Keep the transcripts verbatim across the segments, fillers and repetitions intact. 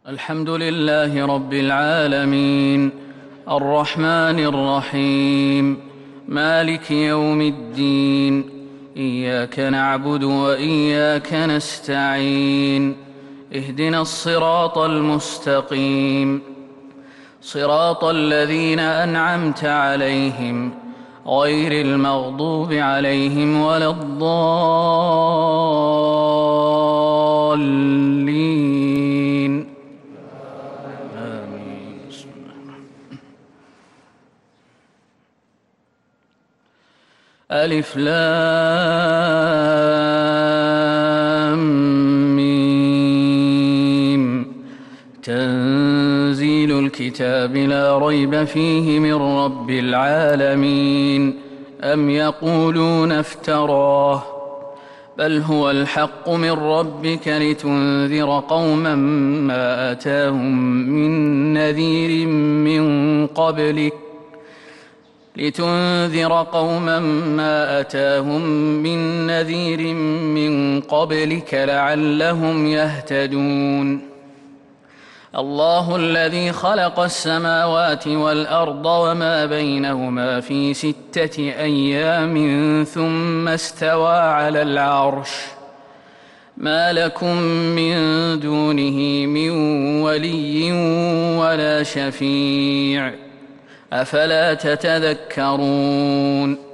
الحمد لله رب العالمين الرحمن الرحيم مالك يوم الدين إياك نعبد وإياك نستعين اهدنا الصراط المستقيم صراط الذين أنعمت عليهم غير المغضوب عليهم ولا الضالين آمين. بسم الله. ألف لام ميم تنزيل الكتاب لا ريب فيه من رب العالمين أم يقولون افتراه بل هو الحق من ربك لتنذر قوما ما أتاهم من نذير من قبلك لتنذر قوما ما أتاهم من نذير من قبلك لعلهم يهتدون الله الذي خلق السماوات والأرض وما بينهما في ستة أيام ثم استوى على العرش ما لكم من دونه من ولي ولا شفيع أفلا تتذكرون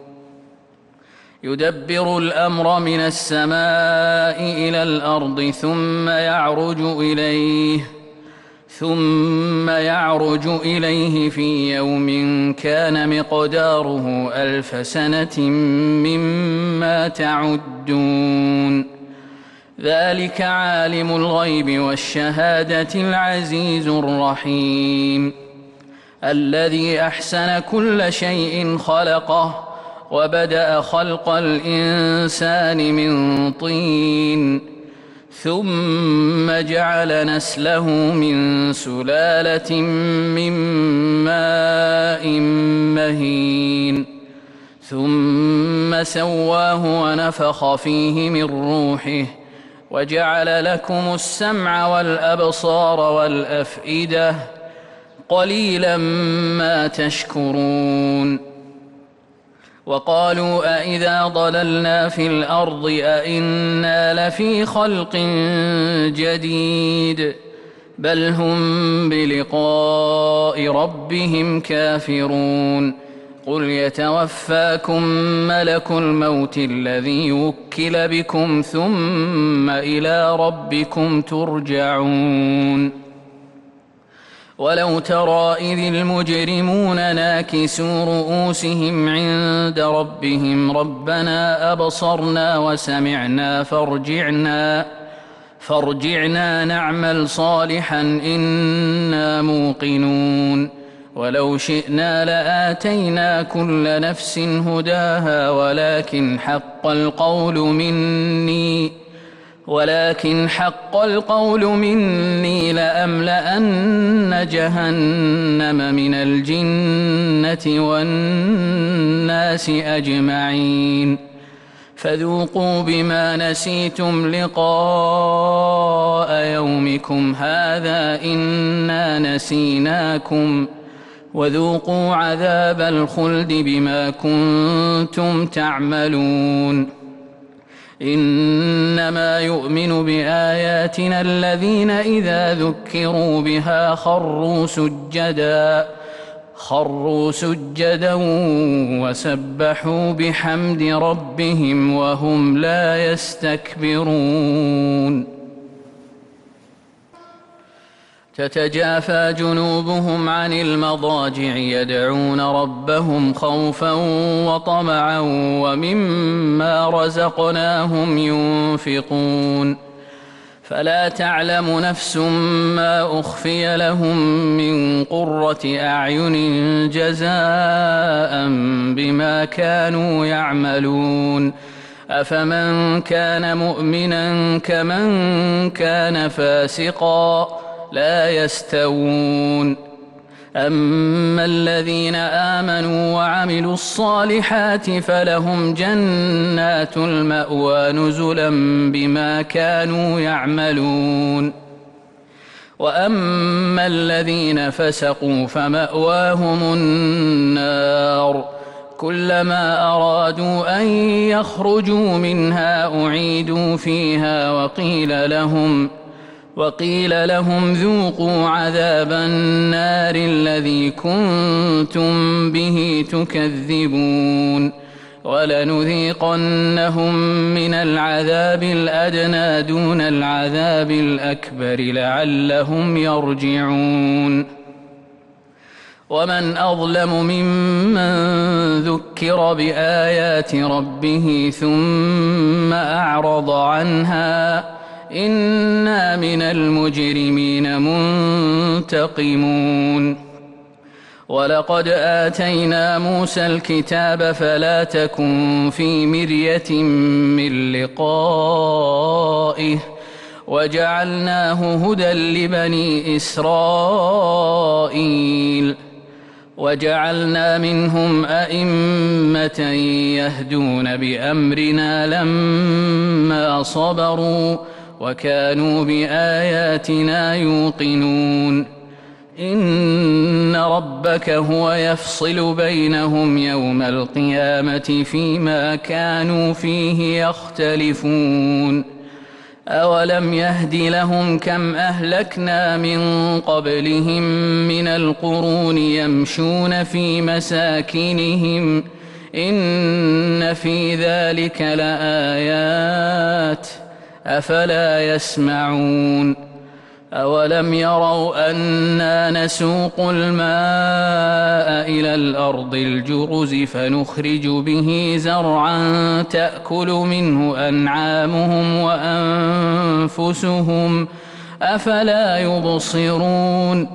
يدبر الأمر من السماء إلى الأرض ثم يعرج إليه ثم يعرج إليه في يوم كان مقداره ألف سنة مما تعدون ذلك عالم الغيب والشهادة العزيز الرحيم الذي أحسن كل شيء خلقه وبدأ خلق الإنسان من طين ثم جعل نسله من سلالة من ماء مهين ثم سواه ونفخ فيه من روحه وجعل لكم السمع والأبصار والأفئدة قليلا ما تشكرون وقالوا أئذا ضللنا في الأرض أئنا لفي خلق جديد بل هم بلقاء ربهم كافرون قل يتوفاكم ملك الموت الذي وكل بكم ثم إلى ربكم ترجعون ولو ترى إذ المجرمون ناكسوا رؤوسهم عند ربهم ربنا أبصرنا وسمعنا فارجعنا فارجعنا نعمل صالحا إنا موقنون ولو شئنا لآتينا كل نفس هداها ولكن حق القول مني ولكن حق القول مني لأملأن جهنم من الجنة والناس أجمعين فذوقوا بما نسيتم لقاء يومكم هذا إنا نسيناكم وذوقوا عذاب الخلد بما كنتم تعملون إنما يؤمن بآياتنا الذين إذا ذكروا بها خروا سجدا خروا سجدا وسبحوا بحمد ربهم وهم لا يستكبرون تتجافى جنوبهم عن المضاجع يدعون ربهم خوفا وطمعا ومما رزقناهم ينفقون فلا تعلم نفس ما أخفي لهم من قرة أعين جزاء بما كانوا يعملون أفمن كان مؤمنا كمن كان فاسقا لا يستوون أما الذين آمنوا وعملوا الصالحات فلهم جنات المأوى نزلا بما كانوا يعملون وأما الذين فسقوا فمأواهم النار كلما أرادوا أن يخرجوا منها أعيدوا فيها وقيل لهم وقيل لهم ذوقوا عذاب النار الذي كنتم به تكذبون ولنذيقنهم من العذاب الأدنى دون العذاب الأكبر لعلهم يرجعون ومن أظلم ممن ذكر بآيات ربه ثم أعرض عنها إنا من المجرمين منتقمون ولقد آتينا موسى الكتاب فلا تكن في مرية من لقائه وجعلناه هدى لبني إسرائيل وجعلنا منهم أئمة يهدون بأمرنا لما صبروا وكانوا بآياتنا يوقنون إن ربك هو يفصل بينهم يوم القيامة فيما كانوا فيه يختلفون أولم يهد لهم كم أهلكنا من قبلهم من القرون يمشون في مساكنهم إن في ذلك لآيات أفلا يسمعون أولم يروا أنا نسوق الماء إلى الأرض الجرز فنخرج به زرعا تأكل منه أنعامهم وأنفسهم أفلا يبصرون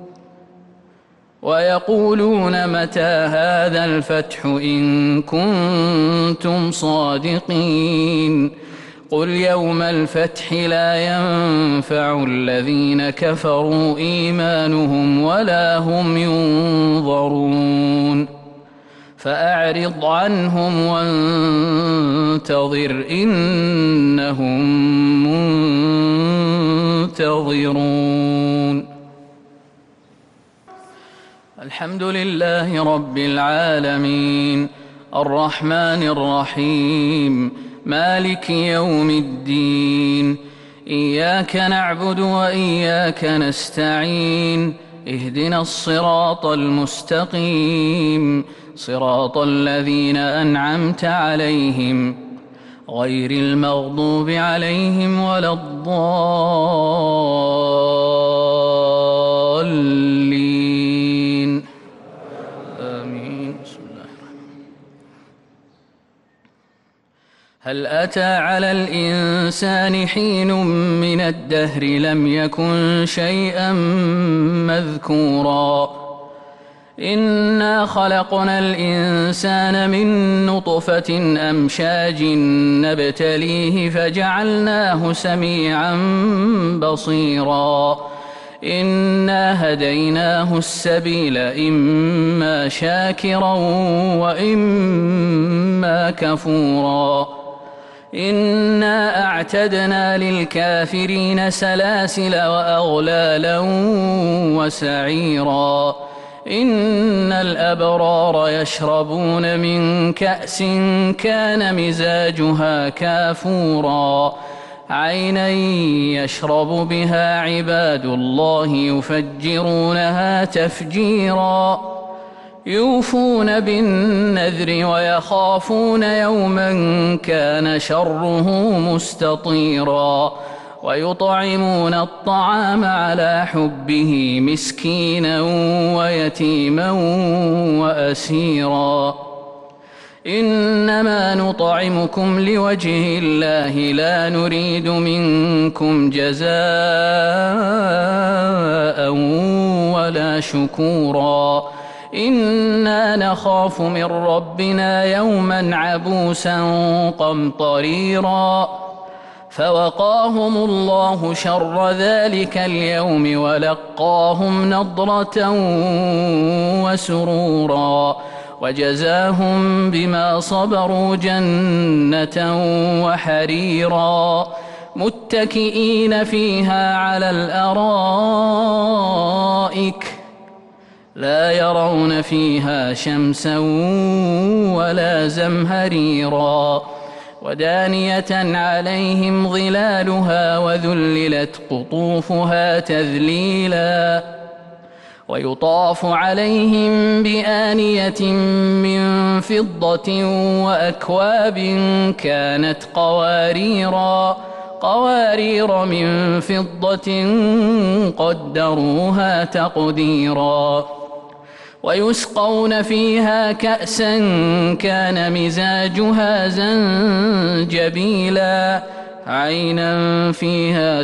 ويقولون متى هذا الفتح إن كنتم صادقين قل يوم الفتح لا ينفع الذين كفروا إيمانهم ولا هم ينظرون فأعرض عنهم وانتظر إنهم منتظرون الحمد لله رب العالمين الرحمن الرحيم مالك يوم الدين إياك نعبد وإياك نستعين اهدنا الصراط المستقيم صراط الذين أنعمت عليهم غير المغضوب عليهم ولا الضالين آمين. بسم الله. هل أتى على الإنسان حين من الدهر لم يكن شيئا مذكورا إنا خلقنا الإنسان من نطفة أمشاج نبتليه فجعلناه سميعا بصيرا إنا هديناه السبيل إما شاكرا وإما كفورا إنا أعتدنا للكافرين سلاسل وأغلالا وسعيرا إن الأبرار يشربون من كأس كان مزاجها كافورا عينا يشرب بها عباد الله يفجرونها تفجيرا يوفون بالنذر ويخافون يوما كان شره مستطيرا ويطعمون الطعام على حبه مسكينا ويتيما وأسيرا إنما نطعمكم لوجه الله لا نريد منكم جزاء ولا شكورا إنا نخاف من ربنا يوما عبوسا قمطريرا فوقاهم الله شر ذلك اليوم ولقاهم نضرة وسرورا وجزاهم بما صبروا جنة وحريرا متكئين فيها على الأرائك لا يرون فيها شمسا ولا زمهريرا ودانية عليهم ظلالها وذللت قطوفها تذليلا ويطاف عليهم بآنية من فضة وأكواب كانت قواريرا قوارير من فضة قدروها تقديرا ويسقون فيها كأسا كان مزاجها زنجبيلا عينا فيها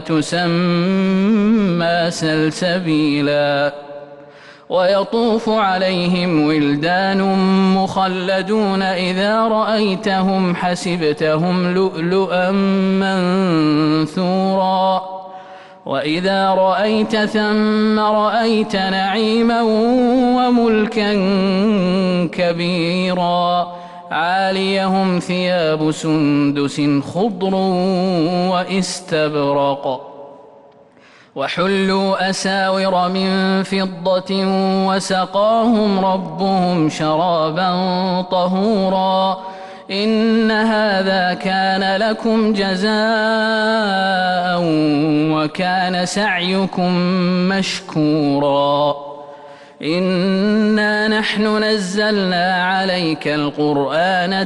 تسمى سلسبيلا ويطوف عليهم ولدان مخلدون إذا رأيتهم حسبتهم لؤلؤا منثورا وإذا رأيت ثم رأيت نعيما وملكا كبيرا عاليهم ثياب سندس خضر واستبرق وحلوا أساور من فضة وسقاهم ربهم شرابا طهورا إن هذا كان لكم جزاء وكان سعيكم مشكورا إنا نحن نزلنا عليك القرآن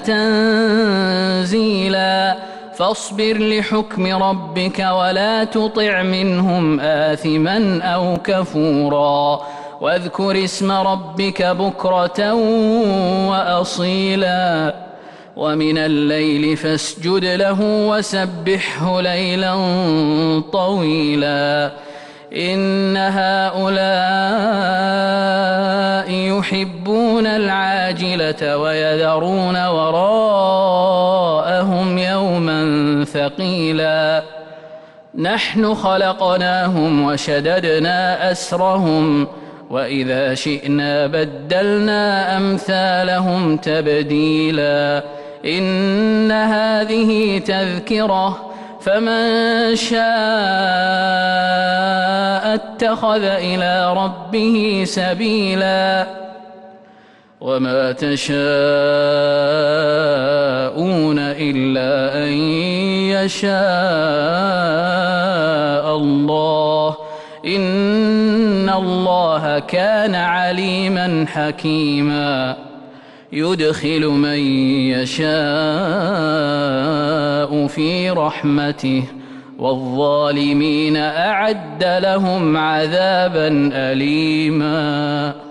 تنزيلا فاصبر لحكم ربك ولا تطع منهم آثما أو كفورا واذكر اسم ربك بكرة وأصيلا ومن الليل فاسجد له وسبحه ليلا طويلا إن هؤلاء يحبون العاجلة ويذرون وراءهم يوما ثقيلا نحن خلقناهم وشددنا أسرهم وإذا شئنا بدلنا أمثالهم تبديلا إن هذه تذكرة فمن شاء اتخذ إلى ربه سبيلا وما تشاءون إلا أن يشاء الله إن الله كان عليما حكيما يدخل من يشاء في رحمته والظالمين أعد لهم عذابا أليما